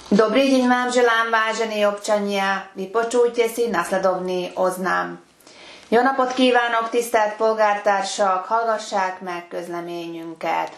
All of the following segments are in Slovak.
Dobrý deň vám želám, vážení občania. Vypočujte si nasledovný oznam. Jó napot kívánok, tisztelt polgártársak! Hallgassák meg közleményünket.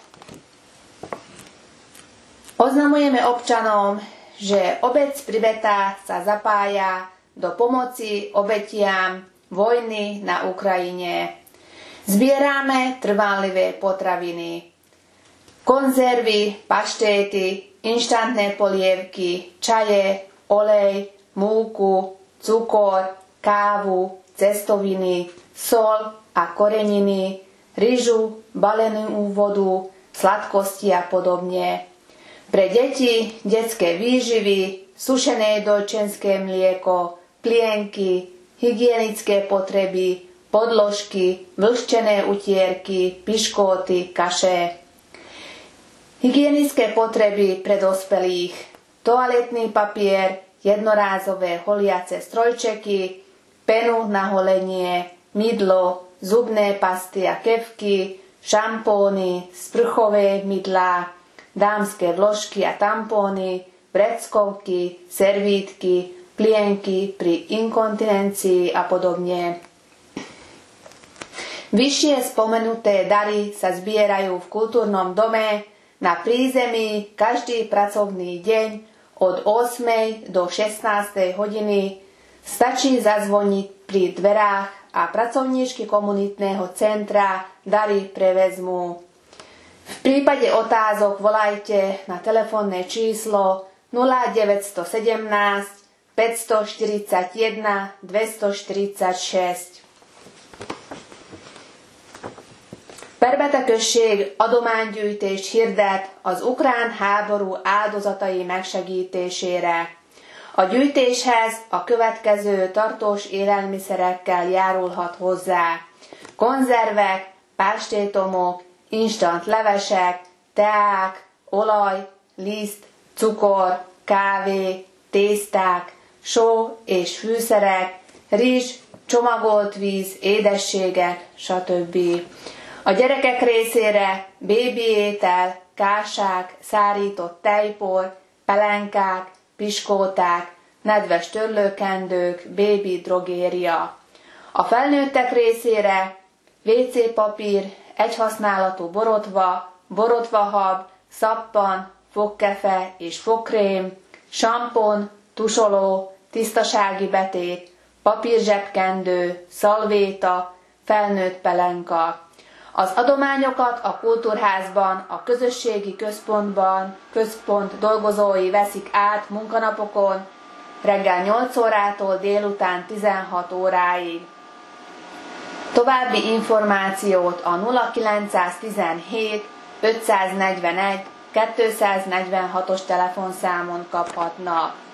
Oznamujeme občanom, že obec Pribeta sa zapája do pomoci obetiam vojny na Ukrajine. Zbierame trvanlivé potraviny, konzervy, paštéty, inštantné polievky, čaje, olej, múku, cukor, kávu, cestoviny, sol a koreniny, ryžu, balenú vodu, sladkosti a podobne. Pre deti detské výživy, sušené dojčenské mlieko, plienky, hygienické potreby, podložky, vlhčené utierky, piškóty, kaše. Hygienické potreby pre dospelých, toaletný papier, jednorázové holiace strojčeky, penu na holenie, mydlo, zubné pasty a kefky, šampóny, sprchové mydlá, dámske vložky a tampóny, vreckovky, servítky, plienky pri inkontinencii a podobne. Vyššie spomenuté dary sa zbierajú v kultúrnom dome na prízemí každý pracovný deň od 8. do 16. hodiny. Stačí zazvoniť pri dverách a pracovníčky komunitného centra dary prevezmú. V prípade otázok volajte na telefónne číslo 0917 541 246. Perbeta község adománygyűjtést hirdet az ukrán háború áldozatai megsegítésére. A gyűjtéshez a következő tartós élelmiszerekkel járulhat hozzá: konzervek, pástétomok, instant levesek, teák, olaj, liszt, cukor, kávé, tészták, só és fűszerek, rizs, csomagolt víz, édességek, stb. A gyerekek részére bébiétel, kásák, szárított tejpor, pelenkák, piskóták, nedves törlőkendők, bébi drogéria. A felnőttek részére WC papír, egyhasználatú borotva, borotvahab, szappan, fogkefe és fogkrém, sampon, tusoló, tisztasági betét, papírzsebkendő, szalvéta, felnőtt pelenka. Az adományokat a kultúrházban, a közösségi központ dolgozói veszik át munkanapokon reggel 8 órától délután 16 óráig. További információt a 0917 541 246-os telefonszámon kaphatnak.